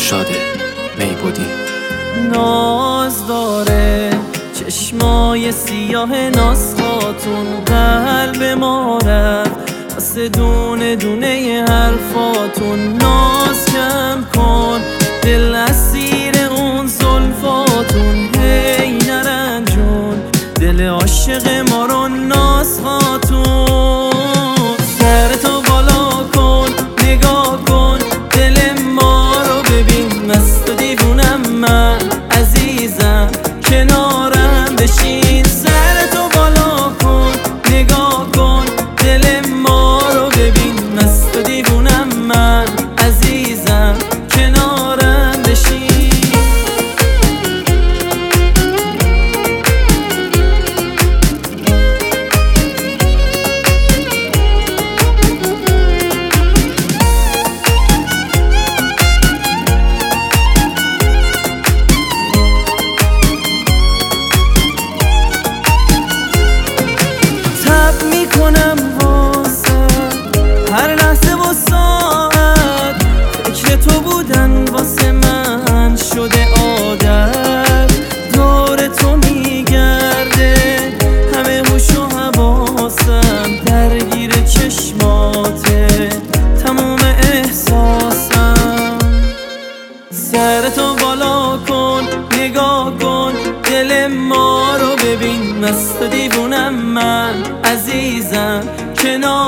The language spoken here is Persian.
شاده میبودی. ناز داره چشمای سیاه ناز خاتون، قلب ما رفت واسه دونه دونه حرفاتون. ناز کم کن دل اسیر اون زلفاتون، هی نرنجون دل عاشق ما رو ناز خاتون. سرتو بالا کن نگاه کن دل ما رو ببین، مست و دیوونم من عزیزم کنارم بشین. سرتو بالا کن نگاه کن دل ما رو ببین، مست و دیوونم من عزیزم کنارم بشین. میکنم واسه هر لحظه و ساعت، فکر تو بودن واسه من شده عادت. دور تو میگرده همه هوش و حواسم، درگیر چشماته تموم احساسم. سرتو بالا کن نگاه کن دل ما رو ببین، مست و دیوونم من عزیزم کنار